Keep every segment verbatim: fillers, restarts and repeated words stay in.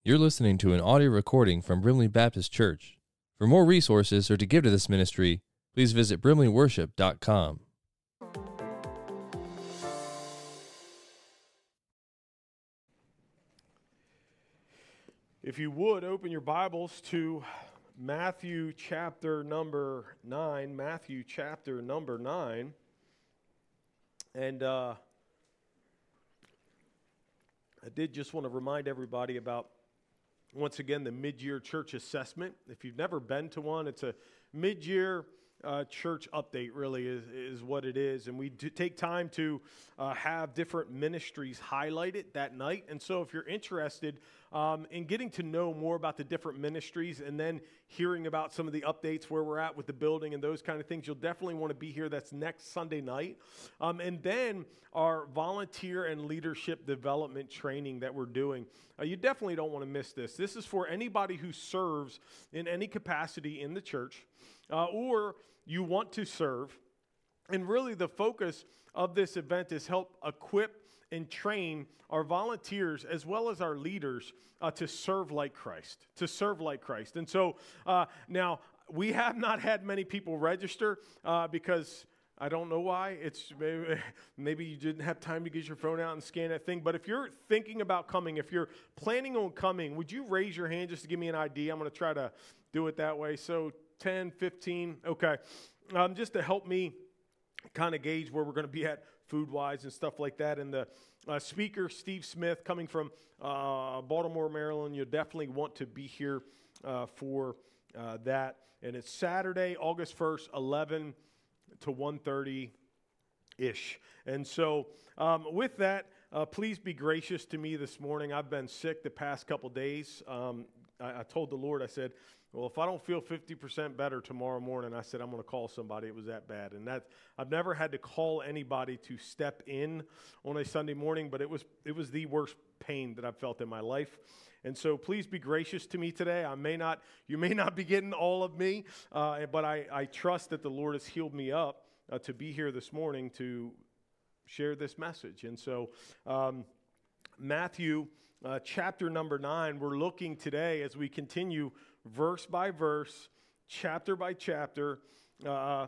You're listening to an audio recording from Brimley Baptist Church. For more resources or to give to this ministry, please visit brimley worship dot com. If you would, open your Bibles to Matthew chapter number nine. Matthew chapter number nine. And uh, I did just want to remind everybody about, once again, the mid-year church assessment. If you've never been to one, it's a mid-year uh, church update, really, is, is what it is. And we do take time to uh, have different ministries highlighted that night. And so if you're interested um, in getting to know more about the different ministries and then hearing about some of the updates where we're at with the building and those kind of things, you'll definitely want to be here. That's next Sunday night. Um, and then our volunteer and leadership development training that we're doing. Uh, you definitely don't want to miss this. This is for anybody who serves in any capacity in the church uh, or you want to serve. And really the focus of this event is help equip and train our volunteers as well as our leaders uh, to serve like Christ, to serve like Christ. And so uh, now we have not had many people register uh, because I don't know why. It's maybe, maybe you didn't have time to get your phone out and scan that thing. But if you're thinking about coming, if you're planning on coming, would you raise your hand just to give me an idea? I'm going to try to do it that way. So ten, fifteen, okay. Um, just to help me kind of gauge where we're going to be at food-wise and stuff like that. And the uh, speaker, Steve Smith, coming from uh, Baltimore, Maryland, you'll definitely want to be here uh, for uh, that. And it's Saturday, August first, eleven to one thirty-ish. And so um, with that, uh, please be gracious to me this morning. I've been sick the past couple days. Um, I, I told the Lord, I said, well, if I don't feel fifty percent better tomorrow morning, I said, I'm going to call somebody. It was that bad. And that I've never had to call anybody to step in on a Sunday morning, but it was it was the worst pain that I've felt in my life. And so please be gracious to me today. I may not, you may not be getting all of me, uh, but I, I trust that the Lord has healed me up uh, to be here this morning to share this message. And so um, Matthew uh, chapter number nine, we're looking today as we continue verse by verse, chapter by chapter, uh,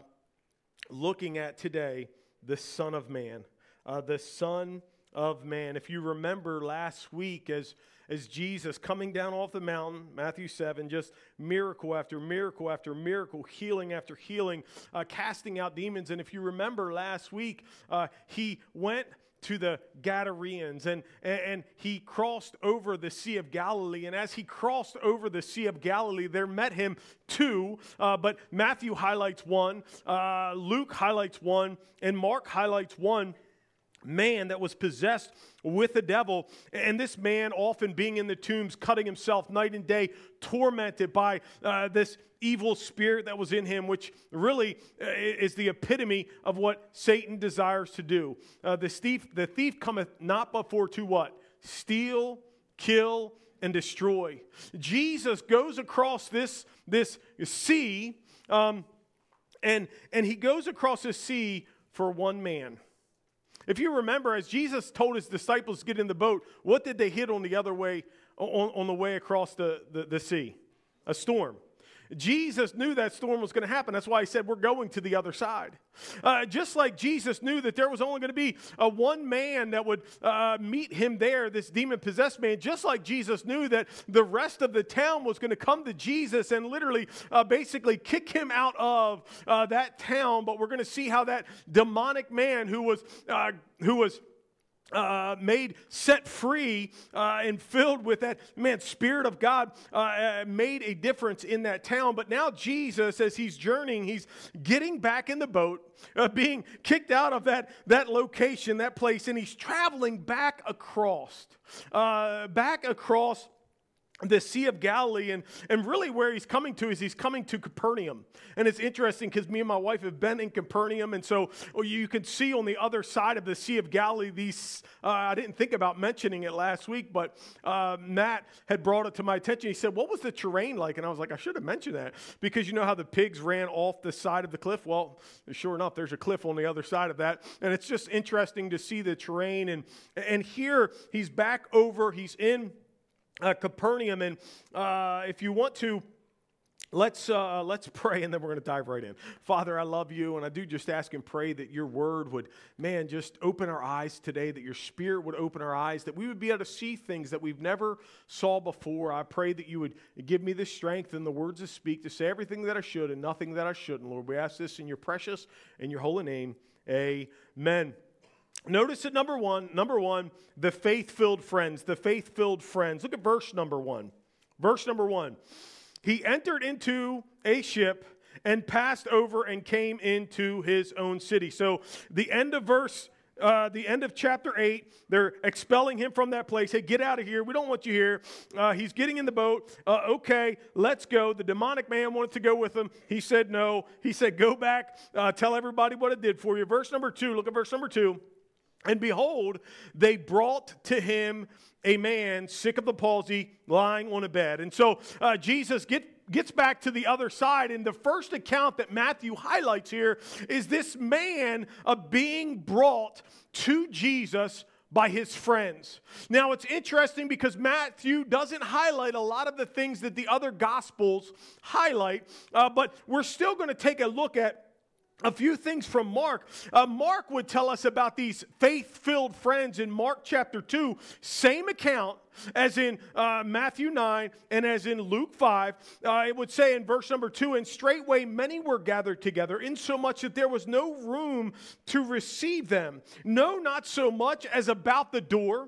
looking at today the Son of Man, uh, the Son of Man. If you remember last week as, as Jesus coming down off the mountain, Matthew seven, just miracle after miracle after miracle, healing after healing, uh, casting out demons. And if you remember last week, uh, he went to the Gadareans, and, and, and he crossed over the Sea of Galilee. And as he crossed over the Sea of Galilee, there met him two, uh, but Matthew highlights one, uh, Luke highlights one, and Mark highlights one man that was possessed with the devil, and this man often being in the tombs, cutting himself night and day, tormented by uh, this evil spirit that was in him, which really uh, is the epitome of what Satan desires to do. Uh, the thief, the thief cometh not before to what? Steal, kill, and destroy. Jesus goes across this, this sea, um, and, and he goes across this sea for one man. If you remember, as Jesus told his disciples to get in the boat, what did they hit on the other way, on, on the way across the, the, the sea? A storm. Jesus knew that storm was going to happen. That's why he said, we're going to the other side. Uh, just like Jesus knew that there was only going to be a one man that would uh, meet him there, this demon-possessed man, just like Jesus knew that the rest of the town was going to come to Jesus and literally uh, basically kick him out of uh, that town. But we're going to see how that demonic man who was uh, who was Uh, made, set free, uh, and filled with that, man, Spirit of God, uh, made a difference in that town. But now Jesus, as he's journeying, he's getting back in the boat, uh, being kicked out of that, that location, that place, and he's traveling back across, uh, back across the Sea of Galilee, and, and really where he's coming to is he's coming to Capernaum. And it's interesting because me and my wife have been in Capernaum, and so you can see on the other side of the Sea of Galilee these, uh, I didn't think about mentioning it last week, but uh, Matt had brought it to my attention. He said, what was the terrain like? And I was like, I should have mentioned that, because you know how the pigs ran off the side of the cliff? Well, sure enough, there's a cliff on the other side of that, and it's just interesting to see the terrain. And, and here he's back over, he's in uh, Capernaum. And uh, if you want to, Let's uh, let's pray, and then we're going to dive right in. Father, I love you, and I do just ask and pray that your word would, man, just open our eyes today, that your spirit would open our eyes, that we would be able to see things that we've never saw before. I pray that you would give me the strength and the words to speak, to say everything that I should and nothing that I shouldn't. Lord, we ask this in your precious and your holy name. Amen. Notice at number one, number one, the faith-filled friends, the faith-filled friends. Look at verse number one. Verse number one. He entered into a ship and passed over and came into his own city. So the end of verse, uh, the end of chapter eight, they're expelling him from that place. Hey, get out of here. We don't want you here. Uh, he's getting in the boat. Uh, okay, let's go. The demonic man wanted to go with him. He said no. He said, go back. Uh, tell everybody what I did for you. Verse number two, look at verse number two. And behold, they brought to him a man sick of the palsy lying on a bed. And so uh, Jesus get, gets back to the other side. And the first account that Matthew highlights here is this man uh, being brought to Jesus by his friends. Now, it's interesting because Matthew doesn't highlight a lot of the things that the other Gospels highlight, uh, but we're still going to take a look at a few things from Mark. Uh, Mark would tell us about these faith-filled friends in Mark chapter two. Same account as in uh, Matthew nine and as in Luke five. Uh, it would say in verse number two, and straightway many were gathered together, insomuch that there was no room to receive them. No, not so much as about the door.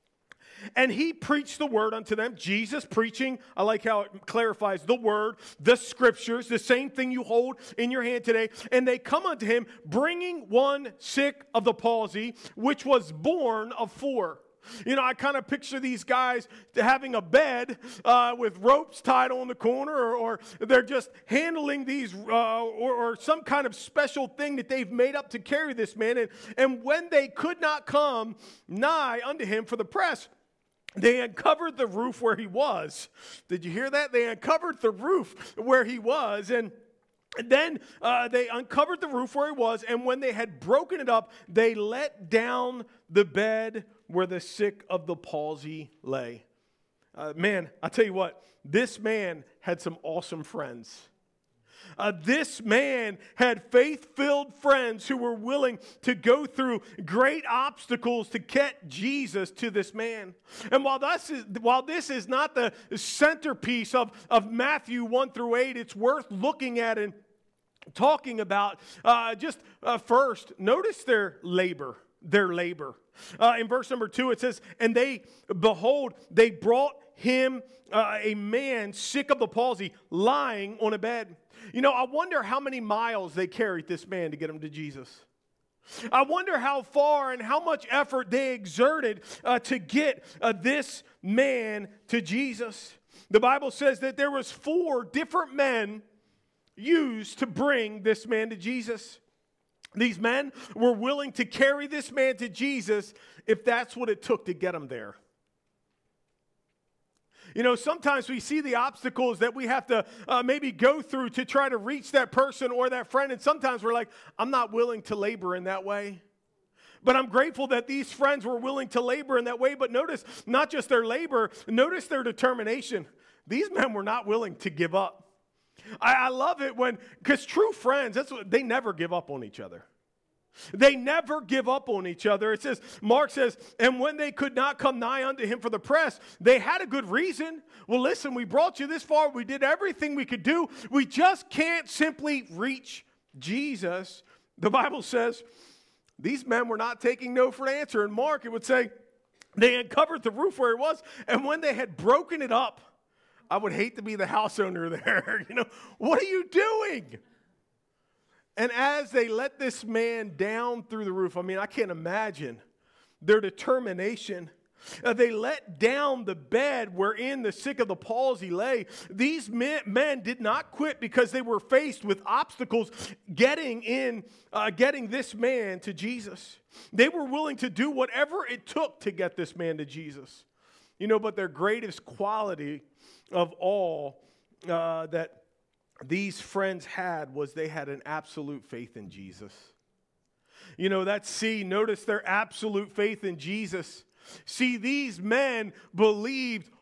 And he preached the word unto them. Jesus preaching, I like how it clarifies the word, the scriptures, the same thing you hold in your hand today. And they come unto him, bringing one sick of the palsy, which was born of four. You know, I kind of picture these guys having a bed uh, with ropes tied on the corner, or, or they're just handling these, uh, or, or some kind of special thing that they've made up to carry this man. And, and when they could not come nigh unto him for the press, they uncovered the roof where he was. Did you hear that? They uncovered the roof where he was. And then uh, they uncovered the roof where he was. And when they had broken it up, they let down the bed where the sick of the palsy lay. Uh, man, I tell you what, this man had some awesome friends. Uh, this man had faith-filled friends who were willing to go through great obstacles to get Jesus to this man. And while this is, while this is not the centerpiece of, of Matthew one through eight, it's worth looking at and talking about. Uh, just uh, first, notice their labor, their labor. Uh, in verse number two, it says, and they, behold, they brought him uh, a man sick of the palsy lying on a bed. You know, I wonder how many miles they carried this man to get him to Jesus. I wonder how far and how much effort they exerted uh, to get uh, this man to Jesus. The Bible says that there was four different men used to bring this man to Jesus. These men were willing to carry this man to Jesus if that's what it took to get him there. You know, sometimes we see the obstacles that we have to uh, maybe go through to try to reach that person or that friend. And sometimes we're like, I'm not willing to labor in that way. But I'm grateful that these friends were willing to labor in that way. But notice not just their labor, notice their determination. These men were not willing to give up. I, I love it when, because true friends, that's what, they never give up on each other. They never give up on each other. It says, Mark says, and when they could not come nigh unto him for the press, they had a good reason. Well, listen, we brought you this far. We did everything we could do. We just can't simply reach Jesus. The Bible says these men were not taking no for an answer. In Mark, it would say they uncovered the roof where it was, and when they had broken it up, I would hate to be the house owner there. You know, what are you doing? And as they let this man down through the roof, I mean, I can't imagine their determination. Uh, they let down the bed wherein the sick of the palsy lay. These men, men did not quit because they were faced with obstacles getting in, uh, getting this man to Jesus. They were willing to do whatever it took to get this man to Jesus. You know, but their greatest quality of all uh, that these friends had was they had an absolute faith in Jesus. You know, that's C, notice their absolute faith in Jesus. See, these men believed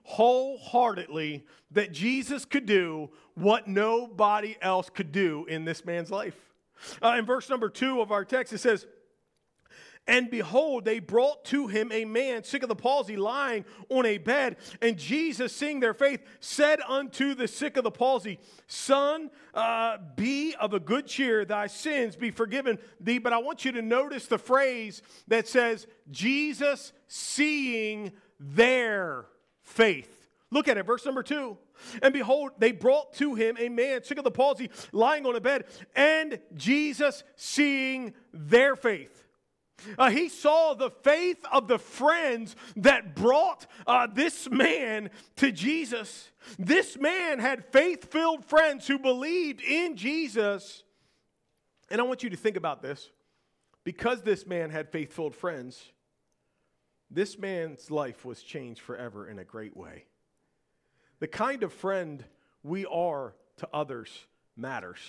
wholeheartedly that Jesus could do what nobody else could do in this man's life. Uh, in verse number two of our text, it says, and behold, they brought to him a man sick of the palsy, lying on a bed. And Jesus, seeing their faith, said unto the sick of the palsy, Son, uh, be of a good cheer, thy sins be forgiven thee. But I want you to notice the phrase that says, Jesus seeing their faith. Look at it, verse number two. And behold, they brought to him a man sick of the palsy, lying on a bed. And Jesus seeing their faith. Uh, he saw the faith of the friends that brought uh, this man to Jesus. This man had faith-filled friends who believed in Jesus. And I want you to think about this. Because this man had faith-filled friends, this man's life was changed forever in a great way. The kind of friend we are to others matters.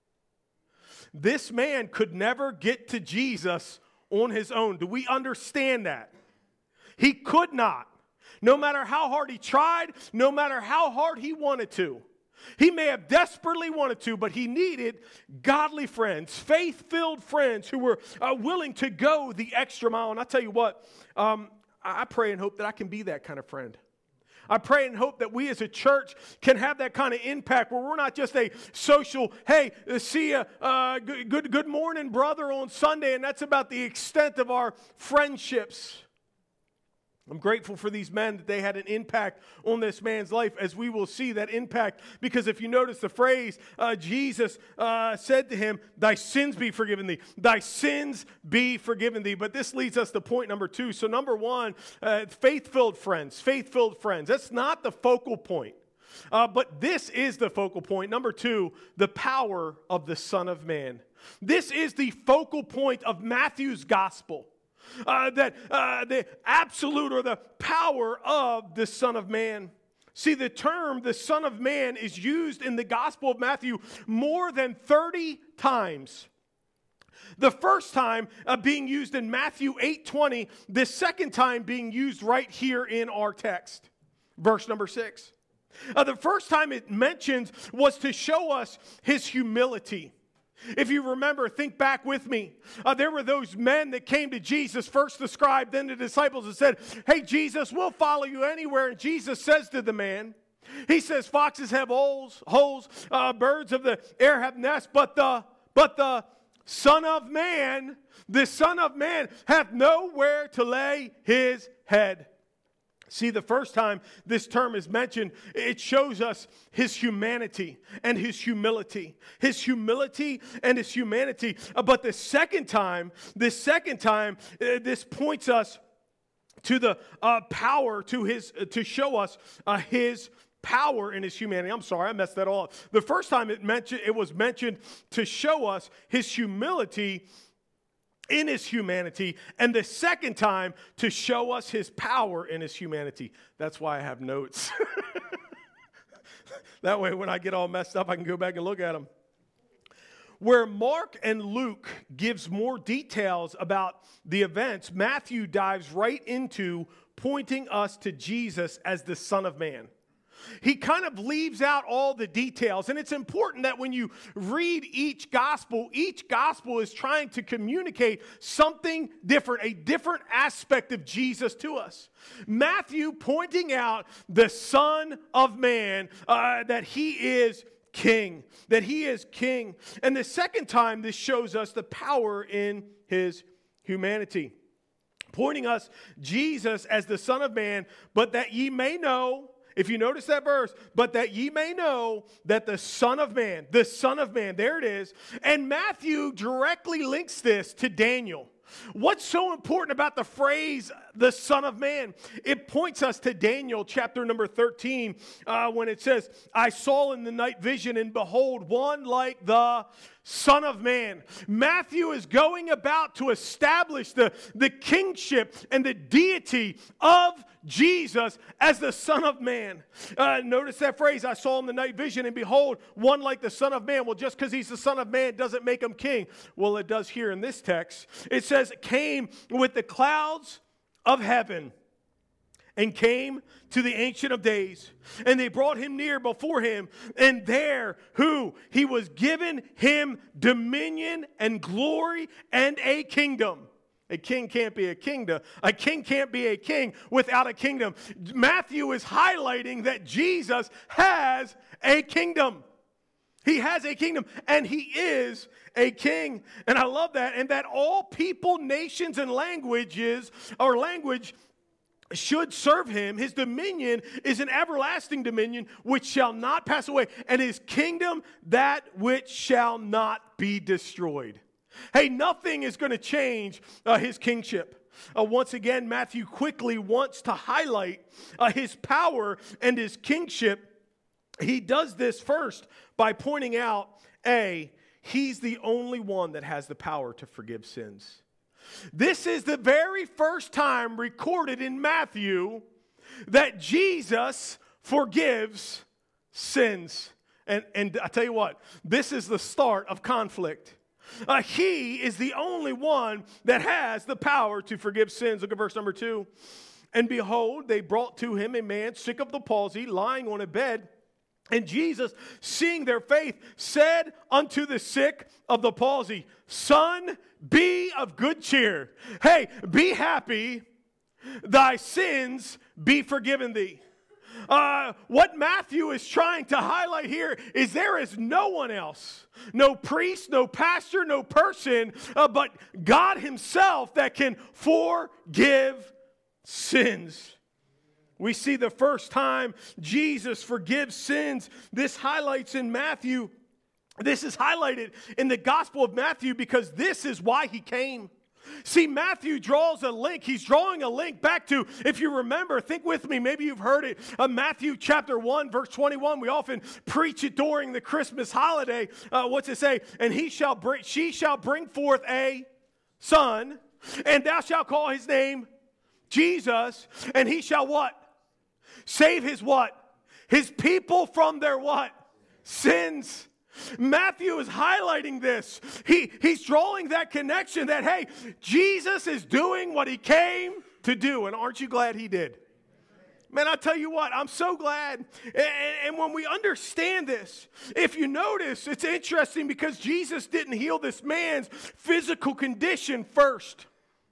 This man could never get to Jesus on his own. Do we understand that? He could not. No matter how hard he tried, no matter how hard he wanted to. He may have desperately wanted to, but he needed godly friends, faith-filled friends who were uh, willing to go the extra mile. And I tell you what, um, I pray and hope that I can be that kind of friend. I pray and hope that we as a church can have that kind of impact where we're not just a social, hey, see ya, uh, good, good, good morning, brother, on Sunday, and that's about the extent of our friendships. I'm grateful for these men that they had an impact on this man's life, as we will see that impact. Because if you notice the phrase, uh, Jesus uh, said to him, thy sins be forgiven thee. Thy sins be forgiven thee. But this leads us to point number two. So number one, uh, faith-filled friends. Faith-filled friends. That's not the focal point. Uh, but this is the focal point. Number two, the power of the Son of Man. This is the focal point of Matthew's gospel. Uh, that uh, the absolute or the power of the Son of Man. See, the term the Son of Man is used in the Gospel of Matthew more than thirty times. The first time uh, being used in Matthew eight twenty, the second time being used right here in our text, verse number six. Uh, the first time it mentions was to show us his humility. If you remember, think back with me. Uh, there were those men that came to Jesus, first the scribe, then the disciples, and said, hey, Jesus, we'll follow you anywhere. And Jesus says to the man, he says, foxes have holes, holes uh, birds of the air have nests, but the, but the Son of Man, the Son of Man hath nowhere to lay his head. See, the first time this term is mentioned, it shows us his humanity and his humility. His humility and his humanity. Uh, but the second time, this second time, uh, this points us to the uh, power, to his, uh, to show us uh, his power in his humanity. I'm sorry, I messed that all up. The first time it mentioned, it was mentioned to show us his humility in his humanity, and the second time to show us his power in his humanity. That's why I have notes. That way when I get all messed up, I can go back and look at them. Where Mark and Luke gives more details about the events, Matthew dives right into pointing us to Jesus as the Son of Man. He kind of leaves out all the details. And it's important that when you read each gospel, each gospel is trying to communicate something different, a different aspect of Jesus to us. Matthew pointing out the Son of Man, uh, that he is king, that he is king. And the second time, this shows us the power in his humanity. Pointing us Jesus as the Son of Man, but that ye may know. If you notice that verse, but that ye may know that the Son of Man, the Son of Man, there it is. And Matthew directly links this to Daniel. What's so important about the phrase, the Son of Man? It points us to Daniel chapter number thirteen, uh, when it says, I saw in the night vision, and behold, one like the Son of Man. Matthew is going about to establish the, the kingship and the deity of Jesus as the Son of Man. Uh, notice that phrase, I saw in the night vision, and behold, one like the Son of Man. Well, just because he's the Son of Man doesn't make him king. Well, it does here in this text. It says, came with the clouds of heaven, and came to the Ancient of Days. And they brought him near before him. And there, who? He was given him dominion and glory and a kingdom. A king can't be a kingdom. A king can't be a king without a kingdom. Matthew is highlighting that Jesus has a kingdom. He has a kingdom, and he is a king. And I love that. And that all people, nations, and languages, or language, should serve him. His dominion is an everlasting dominion which shall not pass away, and his kingdom that which shall not be destroyed. Hey, nothing is going to change uh, his kingship. Uh, once again, Matthew quickly wants to highlight uh, his power and his kingship. He does this first by pointing out, A, he's the only one that has the power to forgive sins. This is the very first time recorded in Matthew that Jesus forgives sins. And, and I tell you what, this is the start of conflict. Uh, he is the only one that has the power to forgive sins. Look at verse number two. And behold, they brought to him a man sick of the palsy, lying on a bed. And Jesus, seeing their faith, said unto the sick of the palsy, Son, be of good cheer. Hey, be happy. Thy sins be forgiven thee. Uh, what Matthew is trying to highlight here is there is no one else, no priest, no pastor, no person, uh, but God himself that can forgive sins. We see the first time Jesus forgives sins. This highlights in Matthew. This is highlighted in the Gospel of Matthew because this is why he came. See, Matthew draws a link. He's drawing a link back to, if you remember, think with me, maybe you've heard it, uh, Matthew chapter one, verse twenty-one. We often preach it during the Christmas holiday. Uh, what's it say? And he shall bring, she shall bring forth a son, and thou shalt call his name Jesus, and he shall what? Save his what? His people from their what? Sins. Matthew is highlighting this. He, he's drawing that connection that, hey, Jesus is doing what he came to do. And aren't you glad he did? Man, I tell you what, I'm so glad. And, and when we understand this, if you notice, it's interesting because Jesus didn't heal this man's physical condition first.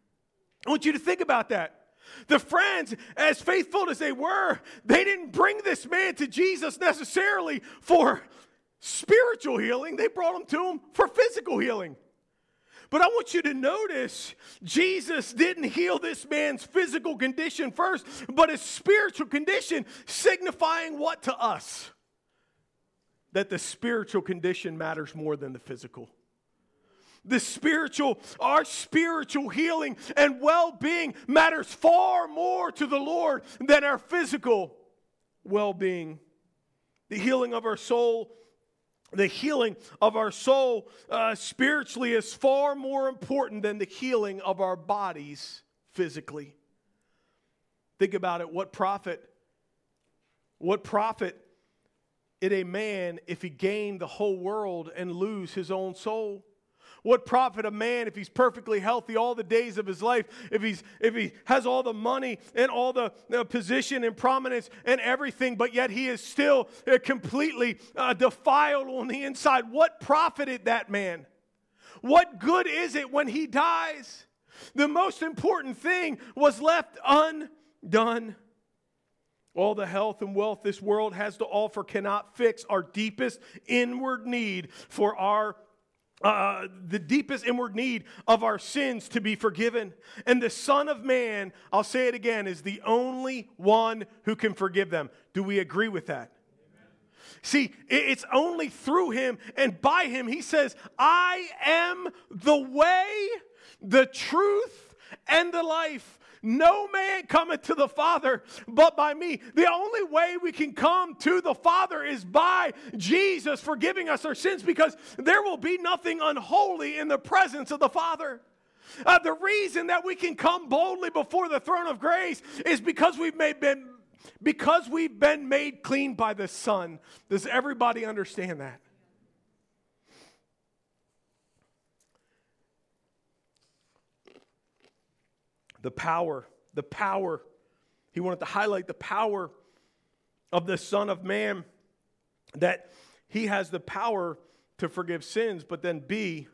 I want you to think about that. The friends, as faithful as they were, they didn't bring this man to Jesus necessarily for spiritual healing. They brought him to him for physical healing. But I want you to notice, Jesus didn't heal this man's physical condition first, but his spiritual condition, signifying what to us? That the spiritual condition matters more than the physical. The spiritual, our spiritual healing and well-being matters far more to the Lord than our physical well-being. The healing of our soul, the healing of our soul uh, spiritually is far more important than the healing of our bodies physically. Think about it. What profit, what profit it a man if he gained the whole world and lose his own soul? What profit a man if he's perfectly healthy all the days of his life, if he's if he has all the money and all the uh, position and prominence and everything, but yet he is still uh, completely uh, defiled on the inside? What profited that man? What good is it when he dies? The most important thing was left undone. All the health and wealth this world has to offer cannot fix our deepest inward need for our Uh, the deepest inward need of our sins to be forgiven. And the Son of Man, I'll say it again, is the only one who can forgive them. Do we agree with that? Amen. See, it's only through him and by him. He says, I am the way, the truth, and the life. No man cometh to the Father but by me. The only way we can come to the Father is by Jesus forgiving us our sins, because there will be nothing unholy in the presence of the Father. Uh, the reason that we can come boldly before the throne of grace is because we've made been because we've been made clean by the Son. Does everybody understand that? The power, the power He wanted to highlight the power of the Son of Man, that he has the power to forgive sins, but then B,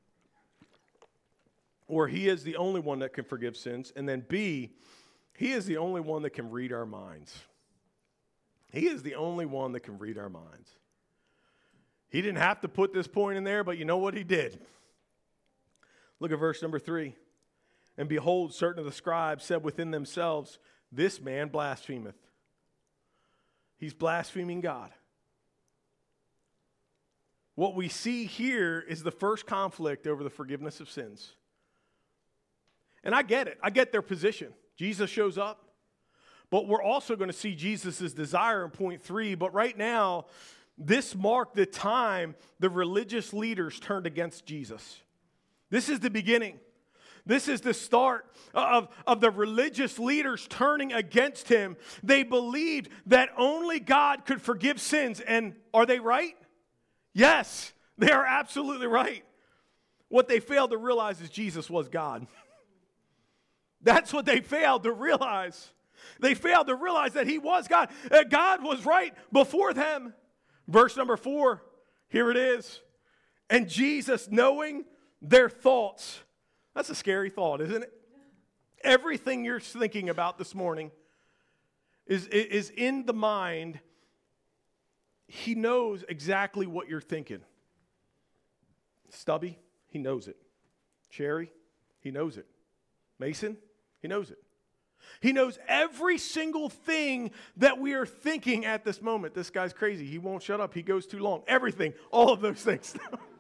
or he is the only one that can forgive sins, and then B, he is the only one that can read our minds. He is the only one that can read our minds. He didn't have to put this point in there, but you know what he did? Look at verse number three. And behold, certain of the scribes said within themselves, this man blasphemeth. He's blaspheming God. What we see here is the first conflict over the forgiveness of sins. And I get it. I get their position. Jesus shows up. But we're also going to see Jesus' desire in point three. But right now, this marked the time the religious leaders turned against Jesus. This is the beginning. This is the start of, of the religious leaders turning against him. They believed that only God could forgive sins. And are they right? Yes, they are absolutely right. What they failed to realize is Jesus was God. That's what they failed to realize. They failed to realize that he was God. That God was right before them. Verse number four, here it is. And Jesus, knowing their thoughts. That's a scary thought, isn't it? Everything you're thinking about this morning is, is in the mind. He knows exactly what you're thinking. Stubby, he knows it. Sherry, he knows it. Mason, he knows it. He knows every single thing that we are thinking at this moment. This guy's crazy. He won't shut up. He goes too long. Everything. All of those things.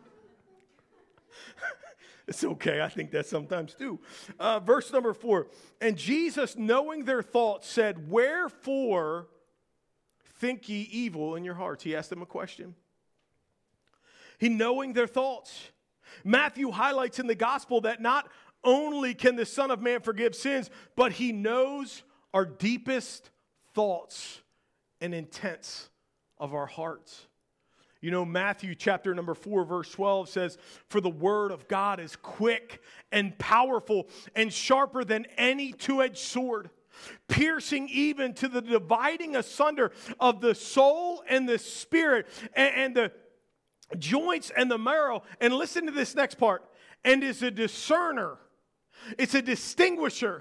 It's okay. I think that sometimes too. Uh, verse number four. And Jesus, knowing their thoughts, said, wherefore think ye evil in your hearts? He asked them a question. He knowing their thoughts. Matthew highlights in the gospel that not only can the Son of Man forgive sins, but he knows our deepest thoughts and intents of our hearts. You know, Matthew chapter number four, verse twelve says, for the word of God is quick and powerful and sharper than any two-edged sword, piercing even to the dividing asunder of the soul and the spirit and, and the joints and the marrow. And listen to this next part. And is a discerner. It's a distinguisher.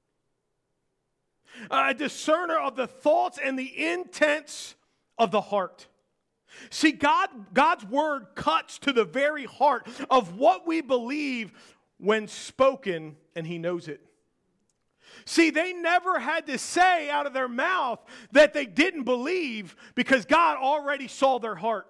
A discerner of the thoughts and the intents of the heart. See, God, God's word cuts to the very heart of what we believe when spoken, and he knows it. See, they never had to say out of their mouth that they didn't believe because God already saw their heart.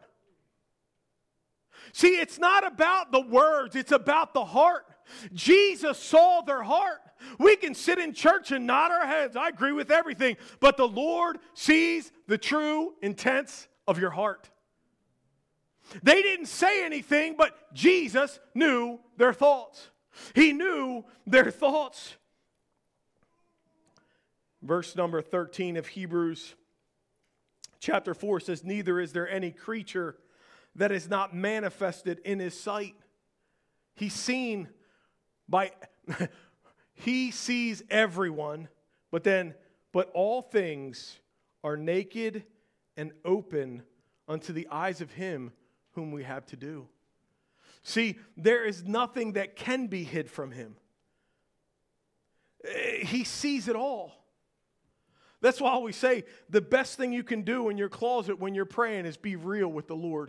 See, it's not about the words, it's about the heart. Jesus saw their heart. We can sit in church and nod our heads. I agree with everything, but the Lord sees the true intents of your heart. They didn't say anything, but Jesus knew their thoughts. He knew their thoughts. Verse number thirteen of Hebrews chapter four says, neither is there any creature that is not manifested in his sight. He's seen by, he sees everyone, but then, but all things are naked and open unto the eyes of him whom we have to do. See, there is nothing that can be hid from him. He sees it all. That's why we say the best thing you can do in your closet when you're praying is be real with the Lord.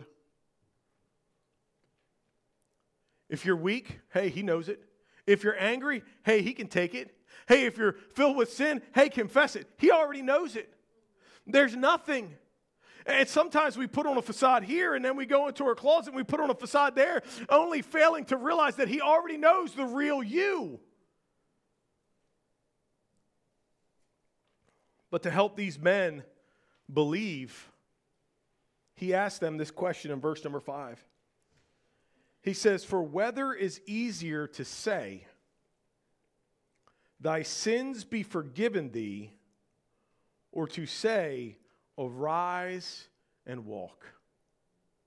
If you're weak, hey, he knows it. If you're angry, hey, he can take it. Hey, if you're filled with sin, hey, confess it. He already knows it. There's nothing. And sometimes we put on a facade here and then we go into our closet and we put on a facade there, only failing to realize that he already knows the real you. But to help these men believe, he asked them this question in verse number five. He says, for whether is easier to say, thy sins be forgiven thee, or to say, arise and walk.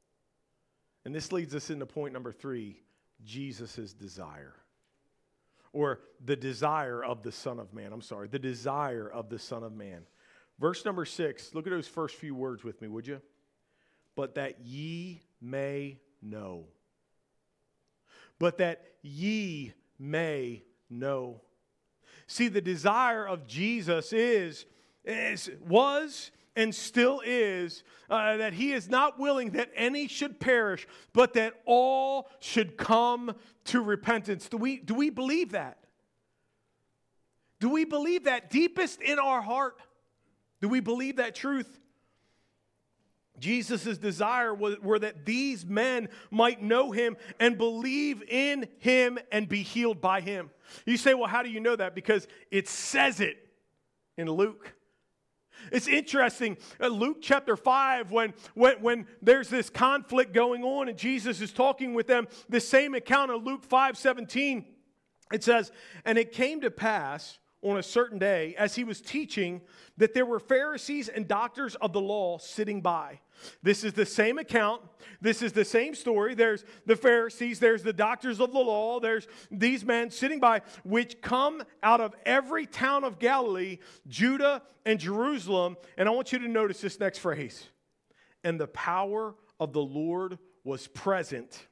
And this leads us into point number three, Jesus' desire. or the desire of the Son of Man. I'm sorry, the desire of the Son of Man. Verse number six, look at those first few words with me, would you? But that ye may know. But that ye may know. See, the desire of Jesus is, is was, and still is, uh, that he is not willing that any should perish, but that all should come to repentance. Do we, do we believe that? Do we believe that deepest in our heart? Do we believe that truth? Jesus' desire was, were that these men might know him and believe in him and be healed by him. You say, well, how do you know that? Because it says it in Luke. It's interesting, uh, Luke chapter five, when, when, when there's this conflict going on and Jesus is talking with them, the same account of Luke five seventeen, it says, and it came to pass on a certain day, as he was teaching, that there were Pharisees and doctors of the law sitting by. This is the same account. This is the same story. There's the Pharisees, there's the doctors of the law, there's these men sitting by, which come out of every town of Galilee, Judah, and Jerusalem. And I want you to notice this next phrase. And the power of the Lord was present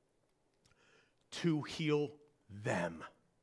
to heal them.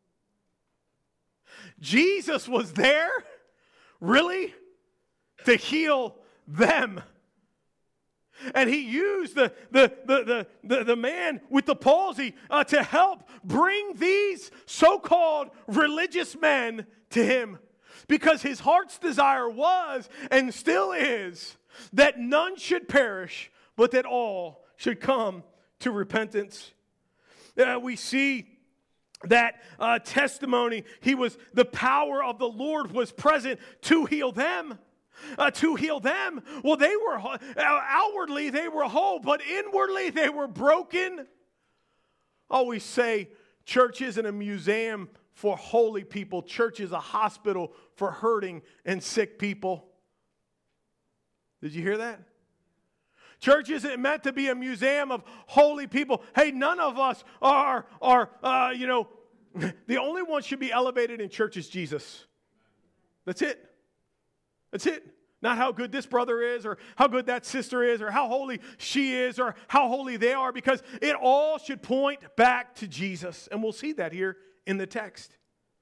Jesus was there, really, to heal them. And he used the, the, the, the, the, the man with the palsy uh, to help bring these so-called religious men to him. Because his heart's desire was, and still is, that none should perish, but that all should come to repentance. Uh, we see that uh, testimony. He was, the power of the Lord was present to heal them. Uh, to heal them. Well, they were, uh, outwardly they were whole, but inwardly they were broken. I always say church isn't a museum for holy people. Church is a hospital for hurting and sick people. Did you hear that? Church isn't meant to be a museum of holy people. Hey, none of us are, are uh, you know, the only one should be elevated in church is Jesus. That's it. That's it. Not how good this brother is, or how good that sister is, or how holy she is, or how holy they are, because it all should point back to Jesus. And we'll see that here in the text.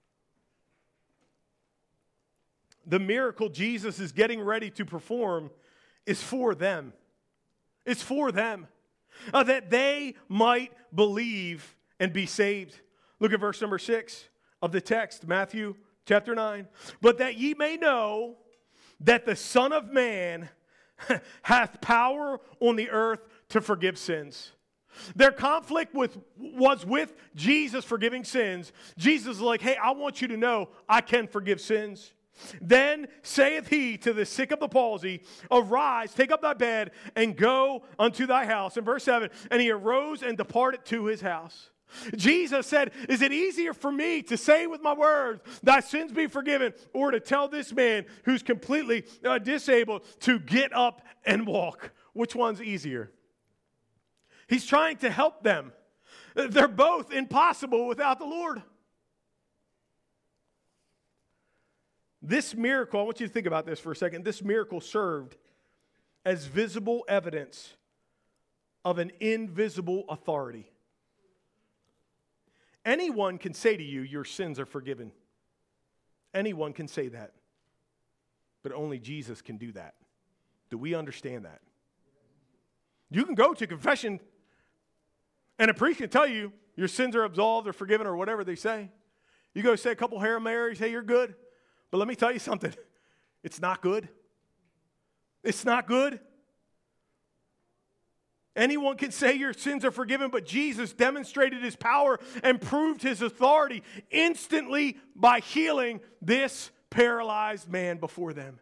The miracle Jesus is getting ready to perform is for them. It's for them, uh, that they might believe and be saved. Look at verse number six of the text, Matthew chapter nine. But that ye may know that the Son of Man hath power on the earth to forgive sins. Their conflict with, was with Jesus forgiving sins. Jesus is like, hey, I want you to know I can forgive sins. Then saith he to the sick of the palsy, arise, take up thy bed, and go unto thy house. In verse seven, and he arose and departed to his house. Jesus said, is it easier for me to say with my words, thy sins be forgiven, or to tell this man who's completely uh, disabled to get up and walk? Which one's easier? He's trying to help them. They're both impossible without the Lord. This miracle, I want you to think about this for a second. This miracle served as visible evidence of an invisible authority. Anyone can say to you, your sins are forgiven. Anyone can say that. But only Jesus can do that. Do we understand that? You can go to confession and a priest can tell you your sins are absolved or forgiven or whatever they say. You go say a couple Hail Marys, hey, you're good. But let me tell you something. It's not good. It's not good. Anyone can say your sins are forgiven, but Jesus demonstrated his power and proved his authority instantly by healing this paralyzed man before them.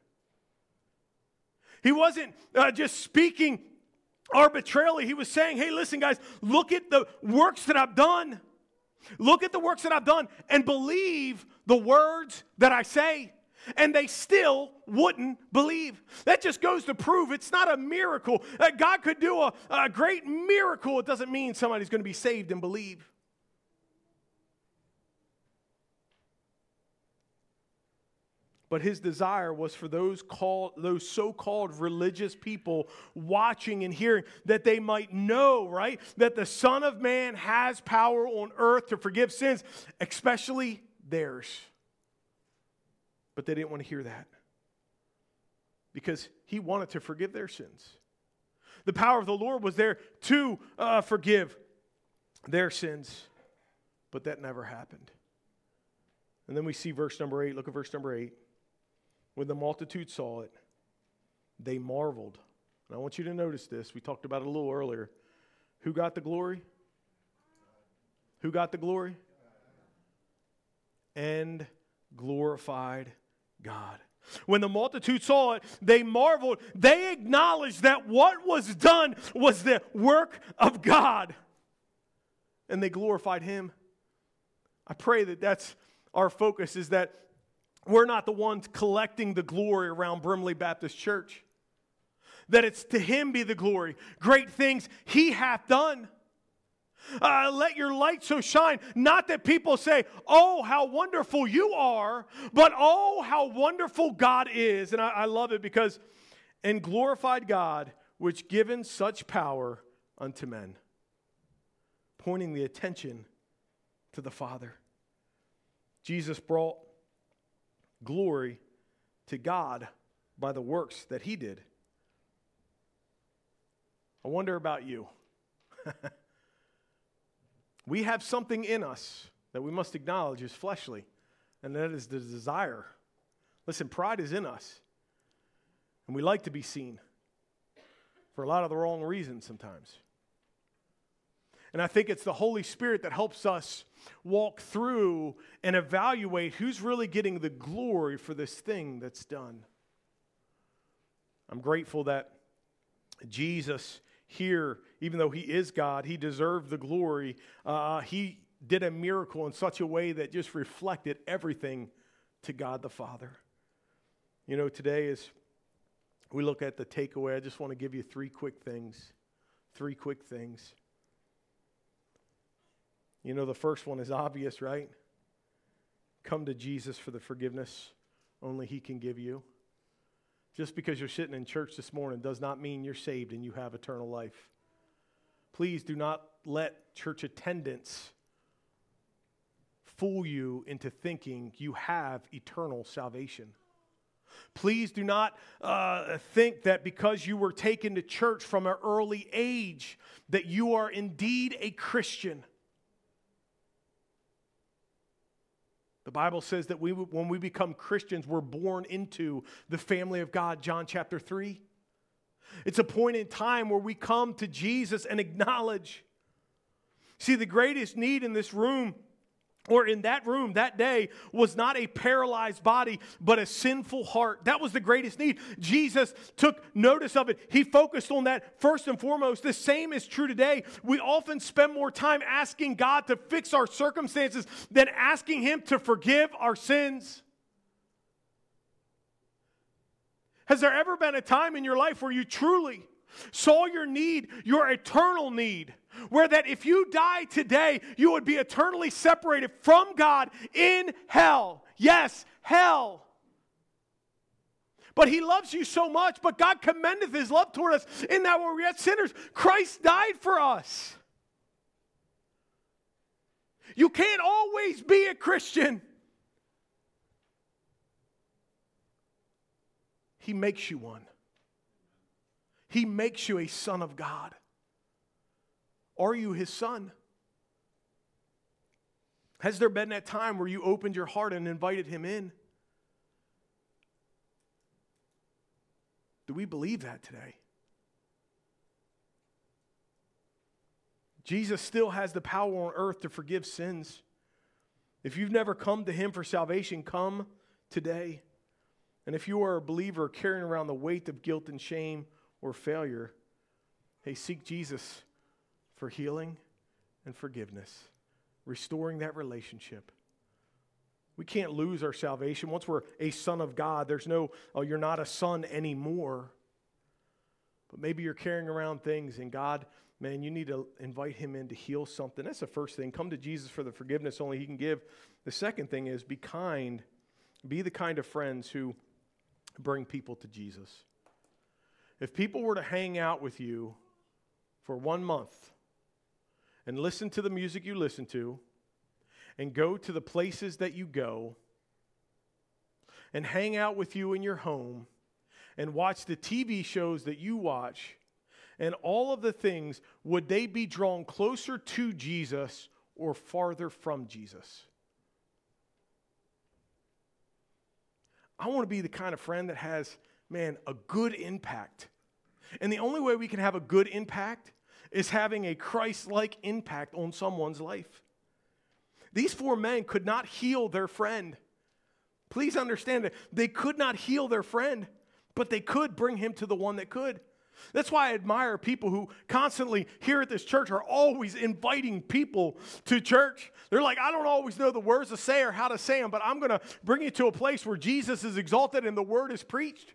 He wasn't uh, just speaking arbitrarily. He was saying, hey, listen, guys, look at the works that I've done. Look at the works that I've done and believe the words that I say. And they still wouldn't believe. That just goes to prove it's not a miracle. That God could do a, a great miracle. It doesn't mean somebody's going to be saved and believe. But his desire was for those called, those so-called religious people watching and hearing, that they might know, right, that the Son of Man has power on earth to forgive sins, especially theirs. But they didn't want to hear that, because he wanted to forgive their sins. The power of the Lord was there to uh, forgive their sins, but that never happened. And then we see verse number eight. Look at verse number eight. When the multitude saw it, they marveled. And I want you to notice this. We talked about it a little earlier. Who got the glory? Who got the glory? And glorified God. When the multitude saw it, they marveled. They acknowledged that what was done was the work of God. And they glorified him. I pray that that's our focus, is that we're not the ones collecting the glory around Brimley Baptist Church. That it's to him be the glory. Great things he hath done. Uh, let your light so shine. Not that people say, oh, how wonderful you are, but oh, how wonderful God is. And I, I love it because, and glorified God, which given such power unto men. Pointing the attention to the Father. Jesus brought glory to God by the works that he did. I wonder about you. We have something in us that we must acknowledge is fleshly, and that is the desire. Listen, pride is in us, and we like to be seen for a lot of the wrong reasons sometimes. And I think it's the Holy Spirit that helps us walk through and evaluate who's really getting the glory for this thing that's done. I'm grateful that Jesus here, even though he is God, he deserved the glory. Uh, he did a miracle in such a way that just reflected everything to God the Father. You know, today as we look at the takeaway, I just want to give you three quick things. Three quick things. You know, the first one is obvious, right? Come to Jesus for the forgiveness only he can give you. Just because you're sitting in church this morning does not mean you're saved and you have eternal life. Please do not let church attendance fool you into thinking you have eternal salvation. Please do not uh, think that because you were taken to church from an early age that you are indeed a Christian. The Bible says that we, when we become Christians, we're born into the family of God, John chapter three. It's a point in time where we come to Jesus and acknowledge. See, the greatest need in this room, or in that room that day, was not a paralyzed body, but a sinful heart. That was the greatest need. Jesus took notice of it. He focused on that first and foremost. The same is true today. We often spend more time asking God to fix our circumstances than asking him to forgive our sins. Has there ever been a time in your life where you truly saw your need, your eternal need, where that if you die today, you would be eternally separated from God in hell? Yes, hell. But he loves you so much, but God commendeth his love toward us in that while we're yet sinners, Christ died for us. You can't always be a Christian. He makes you one. He makes you a son of God. Are you his son? Has there been that time where you opened your heart and invited him in? Do we believe that today? Jesus still has the power on earth to forgive sins. If you've never come to him for salvation, come today. And if you are a believer carrying around the weight of guilt and shame or failure, hey, seek Jesus for healing and forgiveness, restoring that relationship. We can't lose our salvation. Once we're a son of God, there's no, oh, you're not a son anymore. But maybe you're carrying around things, and God, man, you need to invite him in to heal something. That's the first thing. Come to Jesus for the forgiveness only he can give. The second thing is be kind Be the kind of friends who bring people to Jesus. If people were to hang out with you for one month and listen to the music you listen to and go to the places that you go and hang out with you in your home and watch the T V shows that you watch and all of the things, would they be drawn closer to Jesus or farther from Jesus? I want to be the kind of friend that has, man, a good impact. And the only way we can have a good impact is having a Christ-like impact on someone's life. These four men could not heal their friend. Please understand that they could not heal their friend, but they could bring him to the one that could. That's why I admire people who constantly here at this church are always inviting people to church. They're like, I don't always know the words to say or how to say them, but I'm going to bring you to a place where Jesus is exalted and the word is preached.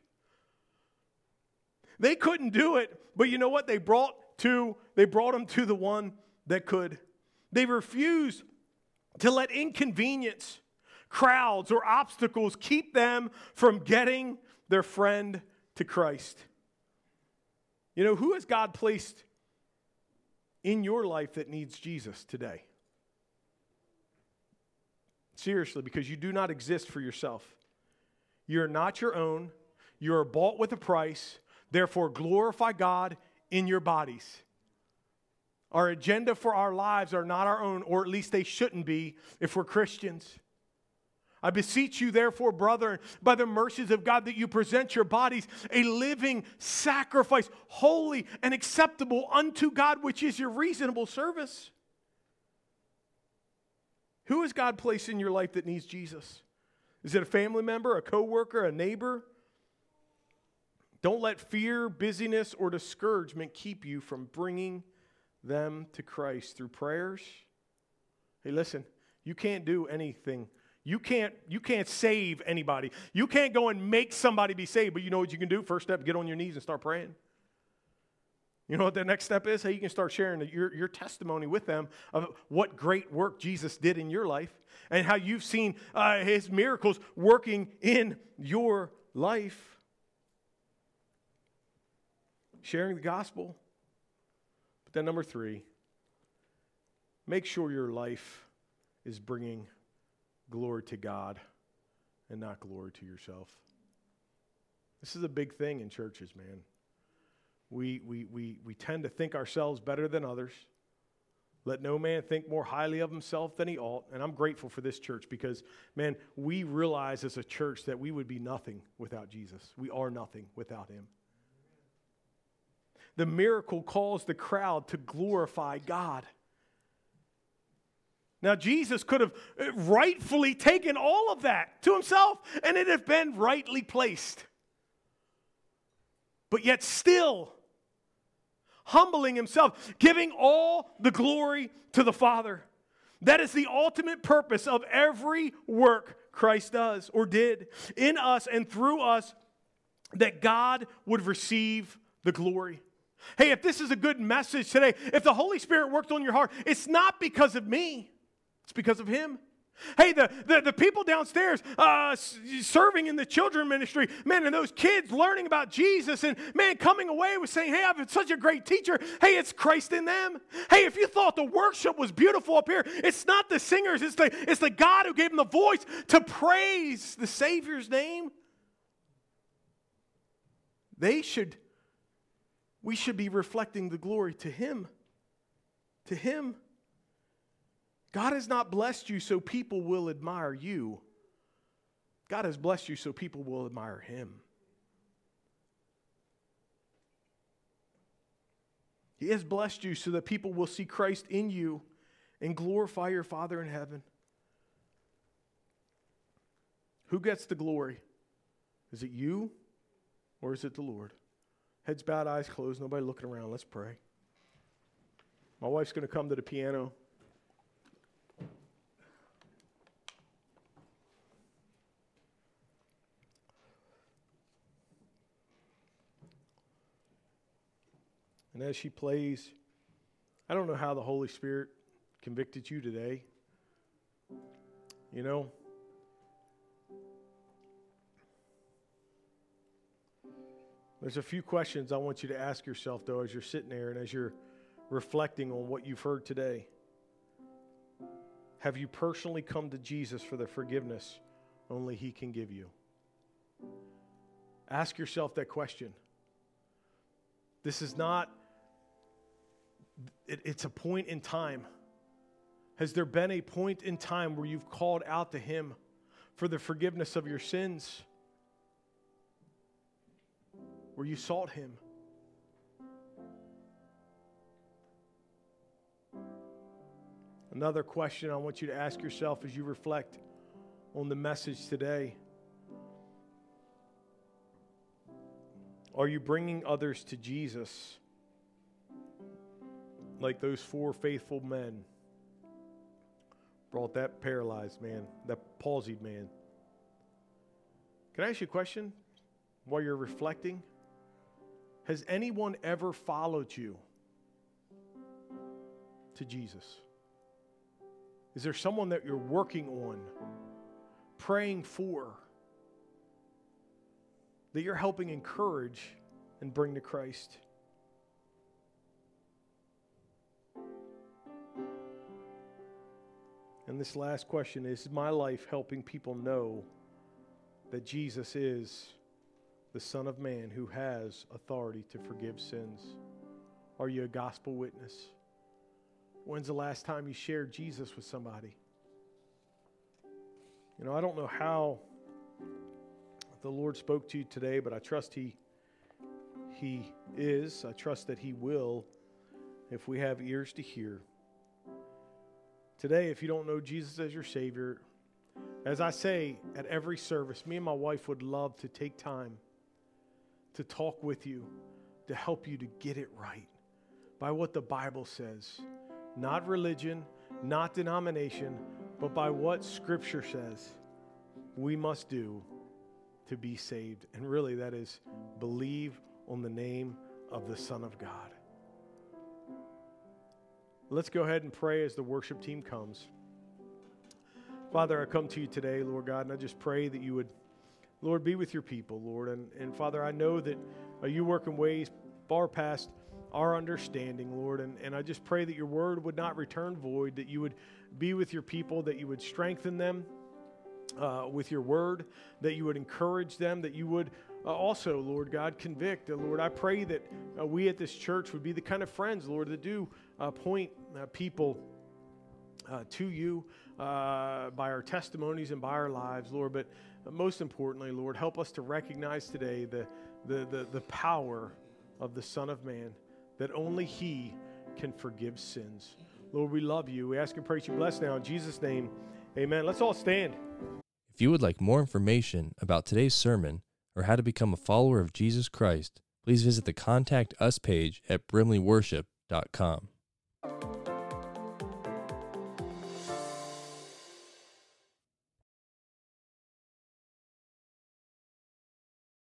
They couldn't do it, but you know what? They brought to they brought him to the one that could. They refused to let inconvenience, crowds, or obstacles keep them from getting their friend to Christ. You know, who has God placed in your life that needs Jesus today? Seriously, because you do not exist for yourself. You're not your own. You are bought with a price. Therefore, glorify God in your bodies. Our agenda for our lives are not our own, or at least they shouldn't be if we're Christians. I beseech you, therefore, brethren, by the mercies of God, that you present your bodies a living sacrifice, holy and acceptable unto God, which is your reasonable service. Who has God placed in your life that needs Jesus? Is it a family member, a coworker, a neighbor? Don't let fear, busyness, or discouragement keep you from bringing them to Christ through prayers. Hey, listen, you can't do anything. You can't, you can't save anybody. You can't go and make somebody be saved, but you know what you can do? First step, get on your knees and start praying. You know what the next step is? Hey, you can start sharing your, your testimony with them of what great work Jesus did in your life and how you've seen uh, his miracles working in your life. Sharing the gospel. But then number three, make sure your life is bringing glory to God and not glory to yourself. This is a big thing in churches, man. We, we, we, we tend to think ourselves better than others. Let no man think more highly of himself than he ought. And I'm grateful for this church because, man, we realize as a church that we would be nothing without Jesus. We are nothing without him. The miracle caused the crowd to glorify God. Now, Jesus could have rightfully taken all of that to himself, and it have been rightly placed. But yet still, humbling himself, giving all the glory to the Father. That is the ultimate purpose of every work Christ does or did in us and through us, that God would receive the glory. Hey, if this is a good message today, if the Holy Spirit worked on your heart, it's not because of me. It's because of him. Hey, the, the, the people downstairs uh, serving in the children ministry, man, and those kids learning about Jesus and, man, coming away with saying, hey, I've been such a great teacher. Hey, it's Christ in them. Hey, if you thought the worship was beautiful up here, it's not the singers. It's the, it's the God who gave them the voice to praise the Savior's name. They should, we should be reflecting the glory to him. To him. God has not blessed you so people will admire you. God has blessed you so people will admire him. He has blessed you so that people will see Christ in you and glorify your Father in heaven. Who gets the glory? Is it you or is it the Lord? Heads bowed, eyes closed, nobody looking around. Let's pray. My wife's going to come to the piano. And as she plays, I don't know how the Holy Spirit convicted you today. You know, There's a few questions I want you to ask yourself, though, as you're sitting there and as you're reflecting on what you've heard today. Have you personally come to Jesus for the forgiveness only He can give you? Ask yourself that question. This is not, it, it's a point in time. Has there been a point in time where you've called out to Him for the forgiveness of your sins? Where you sought Him? Another question I want you to ask yourself as you reflect on the message today. Are you bringing others to Jesus like those four faithful men brought that paralyzed man, that palsied man? Can I ask you a question while you're reflecting? Has anyone ever followed you to Jesus? Is there someone that you're working on, praying for, that you're helping encourage and bring to Christ? And this last question is, is my life helping people know that Jesus is the Son of Man who has authority to forgive sins? Are you a gospel witness? When's the last time you shared Jesus with somebody? You know, I don't know how the Lord spoke to you today, but I trust He He is. I trust that He will if we have ears to hear. Today, if you don't know Jesus as your Savior, as I say at every service, me and my wife would love to take time to talk with you, to help you to get it right by what the Bible says. Not religion, not denomination, but by what Scripture says we must do to be saved. And really that is believe on the name of the Son of God. Let's go ahead and pray as the worship team comes. Father, I come to you today, Lord God, and I just pray that you would, Lord, be with your people, Lord. And, and Father, I know that uh, you work in ways far past our understanding, Lord. And, and I just pray that your word would not return void, that you would be with your people, that you would strengthen them uh, with your word, that you would encourage them, that you would uh, also, Lord God, convict. Uh, Lord, I pray that uh, we at this church would be the kind of friends, Lord, that do uh, point uh, people uh, to you uh, by our testimonies and by our lives, Lord. But most importantly, Lord, help us to recognize today the, the, the, the power of the Son of Man, that only He can forgive sins. Lord, we love you. We ask and pray you bless now in Jesus' name. Amen. Let's all stand. If you would like more information about today's sermon or how to become a follower of Jesus Christ, please visit the Contact Us page at brimley worship dot com.